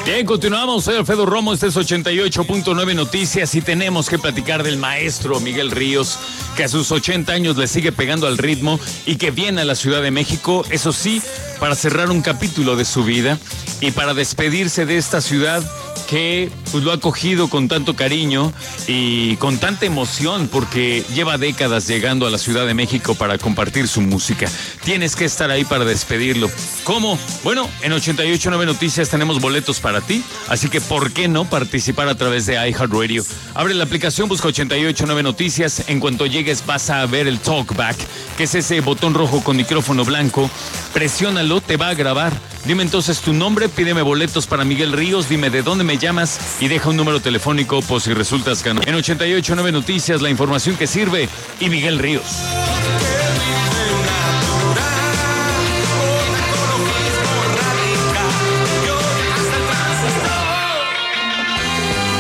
Bien, continuamos. Soy Alfredo Romo, este es 88.9 Noticias y tenemos que platicar del maestro Miguel Ríos, que a sus 80 años le sigue pegando al ritmo y que viene a la Ciudad de México, eso sí, para cerrar un capítulo de su vida y para despedirse de esta ciudad que pues, lo ha acogido con tanto cariño y con tanta emoción porque lleva décadas llegando a la Ciudad de México para compartir su música. Tienes que estar ahí para despedirlo. ¿Cómo? Bueno, en 88.9 Noticias tenemos boletos para ti, así que ¿por qué no participar a través de iHeartRadio? Abre la aplicación, busca 88.9 Noticias. En cuanto llegues vas a ver el Talkback, que es ese botón rojo con micrófono blanco. Presiónalo, te va a grabar. Dime entonces tu nombre, pídeme boletos para Miguel Ríos, dime de dónde me llamas y deja un número telefónico por si resultas ganador. En 88.9 Noticias, la información que sirve y Miguel Ríos.